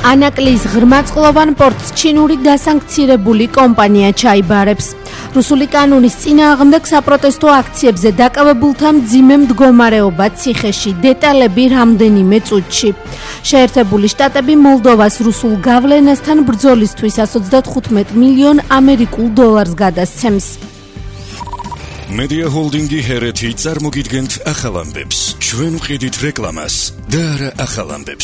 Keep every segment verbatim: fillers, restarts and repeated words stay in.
ანაკლის ღრმაწყლოვან პორტს ჩინური დასანქცირებული კომპანია ჩაიბარებს. რუსული კანონის წინააღმდეგ საპროტესტო აქციებზე დაკავებულთა მძიმე მდგომარეობა ციხეში. დეტალები რამდენიმე წუთში. შეერთებული შტატები მოლდოვას რუსულ გავლენასთან ბრძოლისთვის εκατს ოცდათხუთმეტ მილიონ ამერიკულ დოლარს გადასცემს. Media Holdingi ჰერეთი წარმოგიდგენთ ახალ ამბებს. ჩვენ ვყიდით რეკლამას და არა ახალ ამბებს.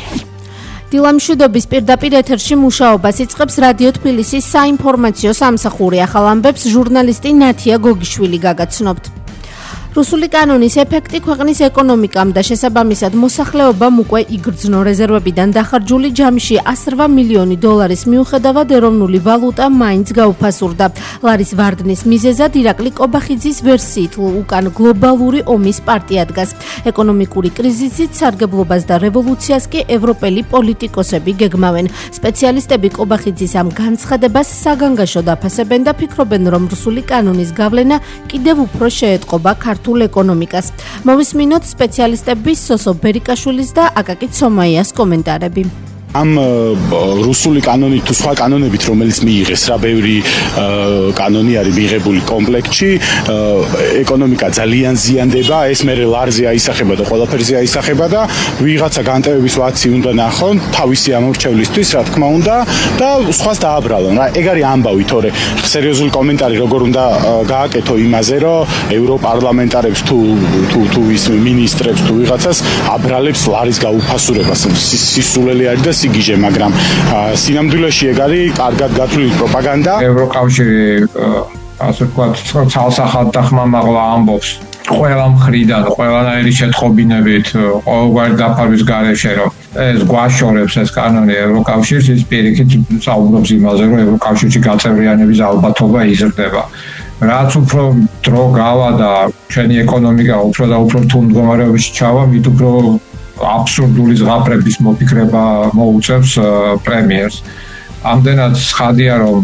დილამშვიდობის პირდაპირ ეთერში მუშაობას იწყებს რადიო თბილისის საინფორმაციო სამსახური. ახალ ამბებს ჟურნალისტი ნათია გოგიშვილი გაგაცნობთ. რუსული კანონის ეფექტი ქვეყნის ეკონომიკამ და შესაბამისად მოსახლეობამ უკვე იგრძნო. რეზერვებიდან დახარჯული ჯამში εκατი რვა მილიონი დოლარის მიუხედავად ეროვნული ვალუტა მაინც გაუფასურდა. ლარის ვარდნის მიზეზად ირაკლი კობახიძის ვერსიით უკან გლობალური ომის პარტია დგას. ეკონომიკური კრიზისით სარგებლობას და რევოლუციას კი ევროპელი პოლიტიკოსები გეგმავენ. სპეციალისტები კობახიძის ამ განცხადებას საგანგაშოდ აფასებენ და ფიქრობენ, რომ რუსული კანონის გავლენა კიდევ უფრო შეეტყობა ქართულ ეკონომიკას. მოვისმინოთ სპეციალისტების სოსო ბერიკაშვილის და აკაკი ცომაიას კომენტარები. ამ რუსული კანონით თუ სხვა კანონებით, რომელიც მიიღეს რა ბევრი კანონი არის მიიღებული კომპლექტში, ეკონომიკა ძალიან ზიანდება, ეს მე ლარზე აისახება და ყველაფერზე აისახება და ვიღაცა განტევების ვაცი უნდა ნახონ თავისი ამორჩევლისთვის, რა თქმა უნდა, და სხვას დააბრალონ. რა ეგ არის ამბავი, თორე სერიოზული კომენტარი როგორ უნდა გააკეთო იმაზე, რომ ევროპარლამენტარებს თუ თუ თუ ის მინისტრებს თუ ვიღაცას აბრალებს ლარის გაუფასურებას. სისულელი არის და სიგიჟე, მაგრამ სინამდვილეში ეგ არის კარგად გათვლილი პროპაგანდა. ევროკავშირი ასე ვთქვათ, ცალსახად და ხმამაღლა ამბობს ყველა მხრიდან, ყველანაირი შეტყობინებით, ყოველგვარი დაფარვის გარეშე, რომ ეს გვაშორებს ეს კანონი ევროკავშირს, ის პირიქით საუბრობს იმაზე, რომ ევროკავშირში გაწევრიანების ალბათობა იზრდება. რაც უფრო დრო გავა და ჩვენი ეკონომიკა უფრო და უფრო რთულ მდგომარეობაში ჩავა, მით უფრო აბსურდული ზღაპრების მოფიქრება მოუწევს პრემიერს. ამდენად ცხადია, რომ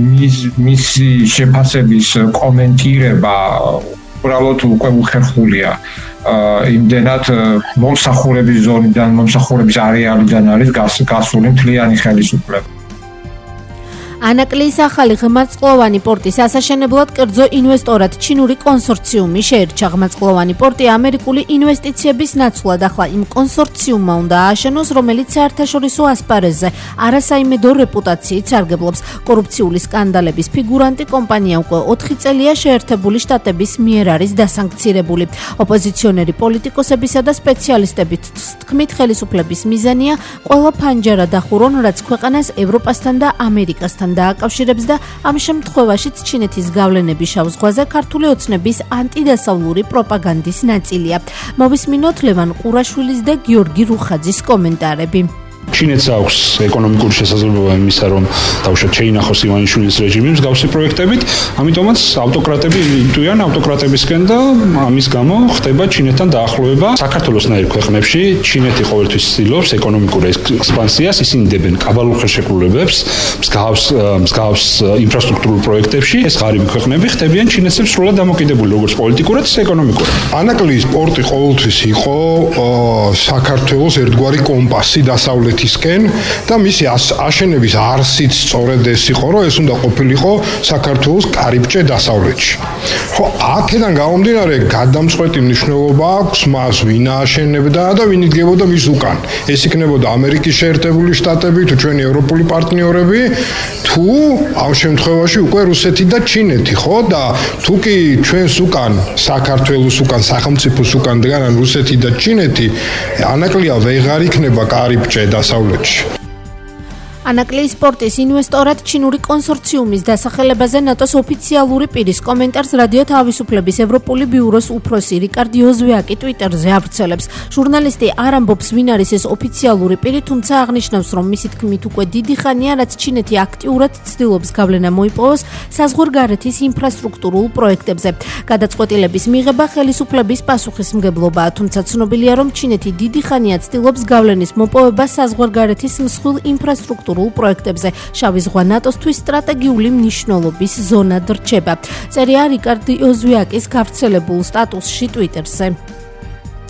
მისი შეფასების კომენტირება უბრალოდ უკვე უხერხულია. იმდენად მომსახურების ზონიდან, მომსახურების არეალიდან არის გასული მთლიანი ხელისუფლება. ანაკლის ახალი ღრმაწყლოვანი პორტის ასაშენებლად კერძო ინვესტორად ჩინური კონსორციუმი შეერჩა. ღრმაწყლოვანი პორტი ამერიკული ინვესტიციების ნაცვლად ახლა იმ კონსორციუმმა უნდა ააშენოს, რომელიც საერთაშორისო ასპარეზზე არასაიმედო რეპუტაციით სარგებლობს. კორუფციული სკანდალების ფიგურანტი კომპანია უკვე ოთხი წელია შეერთებული შტატების მიერ არის დასანქცირებული. ოპოზიციონერი პოლიტიკოსებისა და სპეციალისტებით თქმით, ხელისუფლების მიზანია ყველა ფანჯარა დახურონ, რაც ქვეყანას ევროპასთან და ამერიკასთან დააკავშირებს და ამ შემთხვევაშიც ჩინეთის გავლენები შავ ზღვაზე ქართული ოცნების ანტიდასავლური პროპაგანდის ნაწილია. მოვისმინოთ ლევან ყურაშვილის და გიორგი რუხაძის კომენტარები. ჩინეთს აქვს ეკონომიკური შესაძლებლობა იმისა, რომ თავშოთ შეინახოს ივანიშვილის რეჟიმი მსგავსი პროექტებით, ამიტომაც ავტოკრატები იტყვიან ავტოკრატებისკენ და ამის გამო ხდება ჩინეთთან დაახლოება. საქართველოსნაირ ქვეყნებში ჩინეთი ყოველთვის ცდილობს ეკონომიკურ ექსპანსიას, ისინი დებენ კაბალურ ხელშეკრულებებს მსგავს მსგავს ინფრასტრუქტურულ პროექტებში. ეს ღარიბი ქვეყნები ხდებიან ჩინეთს სრულად დამოკიდებული როგორც პოლიტიკურად, ისე ეკონომიკურად. ანაკლის პორტი ყოველთვის იყო საქართველოს ერთგვარი კომპასი დასავლეთ და მისი აშენების არსიც სწორედ ეს იყო, რომ ეს უნდა ყოფილიყო საქართველოს კარიბჭე დასავლეთში. ხო, აქედან გამომდინარე გადამწყვეტი მნიშვნელობა აქვს მას, ვინ ააშენებდა და ვინ იდგებოდა მის უკან. ეს იქნებოდა ამერიკის შეერთებული შტატები, თუ ჩვენი ევროპული პარტნიორები, თუ ამ შემთხვევაში უკვე რუსეთი და ჩინეთი, ხო? და თუ კი ჩვენს უკან, საქართველოს უკან, სახელმწიფოს უკან დგანან რუსეთი და ჩინეთი, ანაკლია ვეღარ იქნება კარიბჭე დასავლეთში. ანაკლის პორტის ინვესტორად ჩინური კონსორციუმის დასახელებაზე ნატოს ოფიციალური პირის კომენტარს რადიო თავისუფლების ევროპული ბიუროს უფროსი რიკარდ იოზვიაკი ტვიტერზე ავრცელებს. ჟურნალისტი არ ამბობს, ვინ არის ეს ოფიციალური პირი, თუმცა აღნიშნავს, რომ მისი თქმით უკვე დიდი ხანია, რაც ჩინეთი აქტიურად ცდილობს გავლენა მოიპოვოს საზღვარგარეთის ინფრასტრუქტურულ პროექტებზე. გადაწყვეტილების მიღება ხელისუფლების პასუხისმგებლობაა, თუმცა ცნობილია, რომ ჩინეთი დიდი ხანია ცდილობს გავლენის მოპოვება საზღვარგარეთის მსხვილ ინფრასტრუქტურულ პროექტებზე. შავი ზღვა ნატოსთვის სტრატეგიული მნიშვნელობის ზონად რჩება. წერია რიკარდ იოზვიაკის გავრცელებულ სტატუსში ტვიტერზე.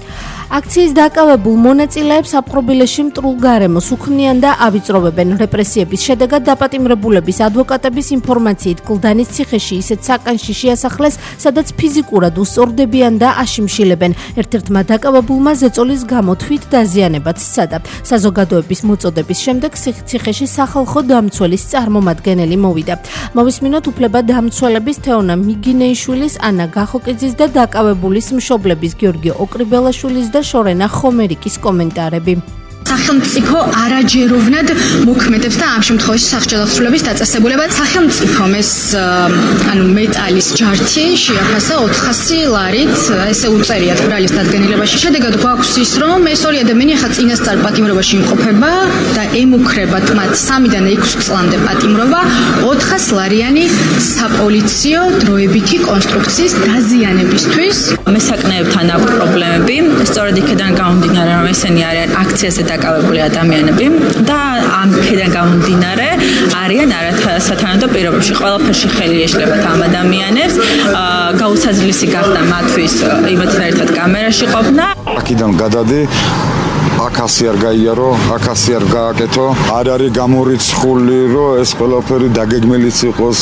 აქციის დაკავებულ მონაწილეებს აპყრობილეში მტრულ გარემოს უქმნიან და ავიწროვებენ. რეპრესიების შედეგად დაპატიმრებულების ადვოკატების ინფორმაციით კლდანის ციხეში ისეთ საკანში შეასახლეს, სადაც ფიზიკურად უსწორდებიან და აშიმშილებენ. ერთ-ერთმა დაკავებულმა ზეწოლის გამო თვით დაზიანებაც სცადა. საზოგადოების მოწოდების შემდეგ ციხეში სახალხო დამცველის წარმომადგენელი მოვიდა. მოვისმინოთ უფლება დამცველების თეონა მიგინეიშვილის, ანა გახოკიძის და დაკავებულის მშობლების გიორგი ოკრიბელაშვილის და შორენა ხომერიკის კომენტარები. სახელმწიფო არაჯეროვნად მოქმედებს და ამ შემთხვევაში სახჭელახსრულების დაწესებულებად სახელმწიფომ ეს ანუ მეტალის ჯართი შეაფასა ოთხასი ლარით, ესე უწერიათ ბრალის დადგენილებაში. შედეგად გვაქვს ის, რომ ეს ორი ადამიანი ახლა წინასწარ პატიმრობაში იმყოფება და ემუქრებათ მათ სამიდან ექვსი წლამდე პატიმრობა ოთხასი ლარიანი საპოლიციო დროებითი კონსტრუქციის დაზიანებისთვის. მესაკნეებთან აქვს პრობლემები, სწორედ იქიდან გამომდინარე, რომ ესენი არიან აქციაზე დაკავებული ადამიანები და ამ ქედან გამომდინარე არიან არასათანადო პირობებში. ყველაფერში ხელი ეშლებათ ამ ადამიანებს. გაუსაზრლისი გახდა მათთვის იმათთან ერთად კამერაში ყოფნა. აქედან გადადი აკასი არ გაიარო, აკასი არ გააკეთო. არ არის გამორიცხული, რომ ეს ყველაფერი დაგეგმილიც იყოს.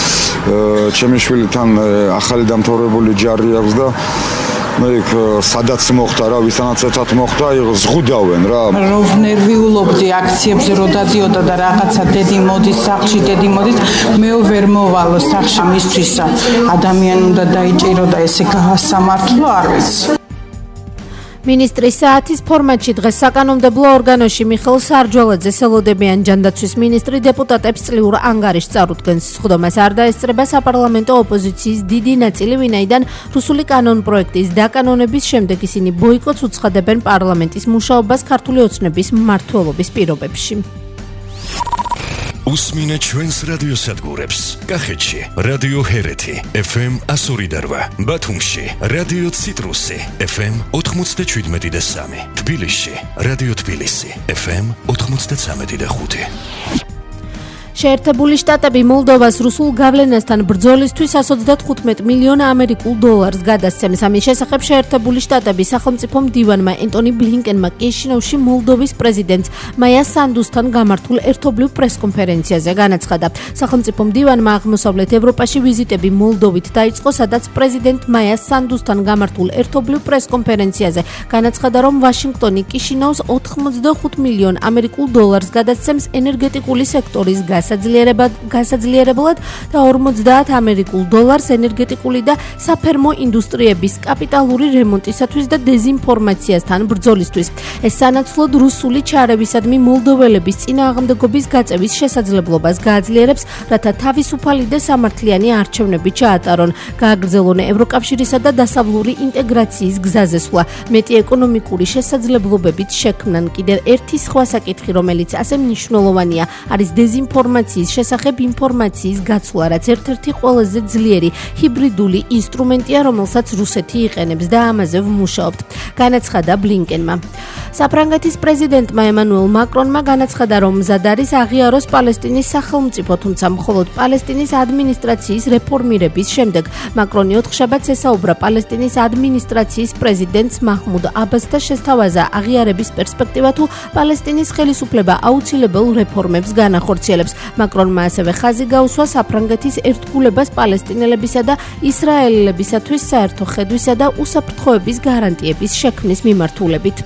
ჩემი შვილთან ახალი დამთავრებული ჯარი აქვს და მე სადაც მოხდა რა, ვისთანაც ერთად მოხდა, ზღუდავენ რა. რომ ნერვიულობდი აქციებზე რო დადიოდა და რაღაცა დედი მოდის სახლში, დედი მოდის, მე ვერ მოვალო სახლში მისთვის ადამიანი უნდა დაიჭირო და ესე გაასამართლო, არ ვიცი. მინისტრის საათის ფორმატში დღეს საკანონმდებლო ორგანოში მიხეილ სარჯვალაძეს ელოდებიან ჯანდაცვის მინისტრი დეპუტატებს წლიურ ანგარიშს წარუდგენს. სხდომას არ დაესწრება საპარლამენტო ოპოზიციის დიდი ნაწილი, ვინაიდან რუსული კანონ პროექტის დაკანონების შემდეგ ისინი ბოიკოტს უცხადებენ პარლამენტის მუშაობას ქართული ოცნების მმართველობის პირობებში. უსმინეთ ჩვენს რადიოსადგურებს. კახეთში რადიო ჰერეთი ეფ ემ εκατო ორი და რვა, ბათუმში რადიო ციტრუსი ეფ ემ ოთხმოცდაშვიდმეტი და სამი, თბილისში რადიო თბილისი ეფ ემ ოთხმოცდაცამეტი და ხუთი. შეერთებული შტატები მოლდოვას რუსულ გავლენასთან ბრძოლისთვის εκατს ოცდათხუთმეტ მილიონ ამერიკულ დოლარს გადასცემს. ამის შესახებ შეერთებული შტატები სახელმწიფო მდივანმა ენტონი ბლინკენმა კიშინოვში მოლდოვის პრეზიდენტ მაია სანდუსთან გამართულ ერთობლივ პრესკონფერენციაზე განაცხადა. სახელმწიფო მდივანმა აღმოსავლეთ ევროპაში ვიზიტები მოლდოვით დაიწყო, სადაც პრეზიდენტ მაია სანდუსთან გამართულ ერთობლივ პრესკონფერენციაზე განაცხადა, რომ ვაშინგტონი კიშინოვს ოთხმოცდახუთ მილიონ ამერიკულ დოლარს გადასცემს ენერგეტიკული სექტორის გასაძლიერებლად და ორმოცდაათ ამერიკულ დოლარს ენერგეტიკული და საფერმო ინდუსტრიების კაპიტალური რემონტისათვის და დეზინფორმაციასთან ბრძოლისთვის. ეს სანაცვლოდ რუსული ჩარევისადმი მოლდოველების წინააღმდეგობის გაწევის შესაძლებლობას გააძლიერებს, რათა თავისუფალი და სამართლიანი არჩევნები ჩაატარონ, გააგრძელონ ევროკავშირისა და დასავლური ინტეგრაციის გზაზე სვლა, მეტი ეკონომიკური შესაძლებლობებით შექმნან. კიდევ ერთი სხვა საკითხი, რომელიც ასე მნიშვნელოვანია, არის დეზინფორმაცია ინფორმაციის შესახებ ინფორმაციის გაცვლა, რაც ერთ-ერთი ყველაზე ძლიერი ჰიბრიდული ინსტრუმენტია, რომელსაც რუსეთი იყენებს და ამაზე ვმუშაობთ, განაცხადა ბლინკენმა. საფრანგეთის პრეზიდენტმა ემანუელ მაკრონმა განაცხადა, რომ მზად არის აღიაროს პალესტინის სახელმწიფო, თუმცა მხოლოდ პალესტინის ადმინისტრაციის რეფორმირების შემდეგ. მაკრონი ოთხშაბათს ესაუბრა პალესტინის ადმინისტრაციის პრეზიდენტს მაჰმუდ აბასთან, შესთავაზა აღიარების პერსპექტივა თუ პალესტინის ხელისუფლება აუცილებელ რეფორმებს განახორციელებს. მაკრონმა ასევე ხაზი გაუსვა საფრანგეთის ერთგულებას პალესტინელებისა და ისრაელელებისათვის საერთო ხედვისა და უსაფრთხოების გარანტიების შექმნის მიმართულებით.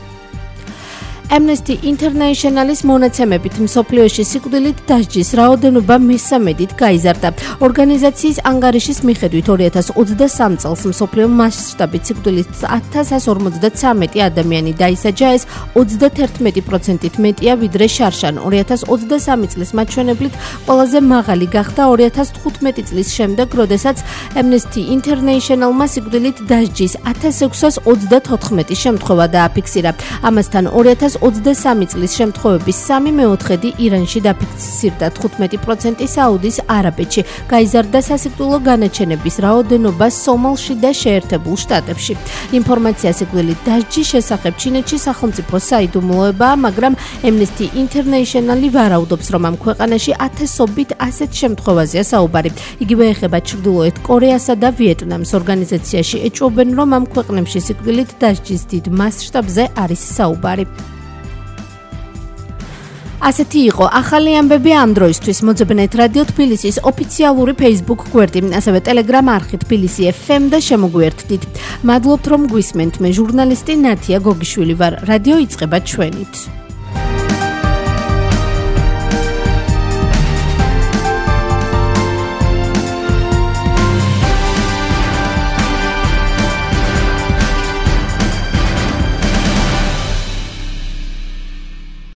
Amnesty International-ის მონაცემებით მსოფლიოში სიკვდილით დასჯის რაოდენობა მესამედით გაიზარდა. ორგანიზაციის ანგარიშის მიხედვით ორი ათას ოცდასამ წელს მსოფლიო მასშტაბით სიკვდილით ათას εκατს ორმოცდაცამეტი ადამიანი დაისაჯა, ეს ოცდაათერთმეტი პროცენტით მეტია ვიდრე შარშან. ორი ათას ოცდასამი წლის მაჩვენებლით ყველაზე მაღალი გახდა ორი ათას თხუთმეტი წლის შემდეგ, როდესაც Amnesty International-მა სიკვდილით დასჯის ათას ექვსას ოცდათოთხმეტი შემთხვევა დააფიქსირა. ამასთან ორი ათას ოცდასამი წლის შემთხვევების სამი მეოთხედი ირანში დაფიქსირდა, თხუთმეტი პროცენტი საუდის არაბეთში, გაიზარდა სასიკვდილო განაჩენების რაოდენობა სომალში და შეერთებულ შტატებში. ინფორმაცია სიკვდილით დასჯის შესახებ ჩინეთში სახელმწიფო საიდუმლოებაა, მაგრამ Amnesty International ვარაუდობს, რომ ამ ქვეყანაში ათასობით ასეთ შემთხვევაზეა საუბარი. იგივე ეხება ჩრდილოეთ კორეასა და ვიეტნამს. ორგანიზაციაში ეჭვობენ, რომ ამ ქვეყნებში სიკვდილით დასჯის დიდ მასშტაბზე არის საუბარი. ასეთი იყო ახალი ამბები ამ დროისთვის. მოძებნეთ რადიო თბილისის ოფიციალური Facebook გვერდი, ასევე Telegram არხი თბილისი ეფ ემ და შემოგვიერთდით. მადლობთ, რომ გვისმენთ. მე ჟურნალისტი ნათია გოგიშვილი ვარ. რადიო იწყება ჩვენით.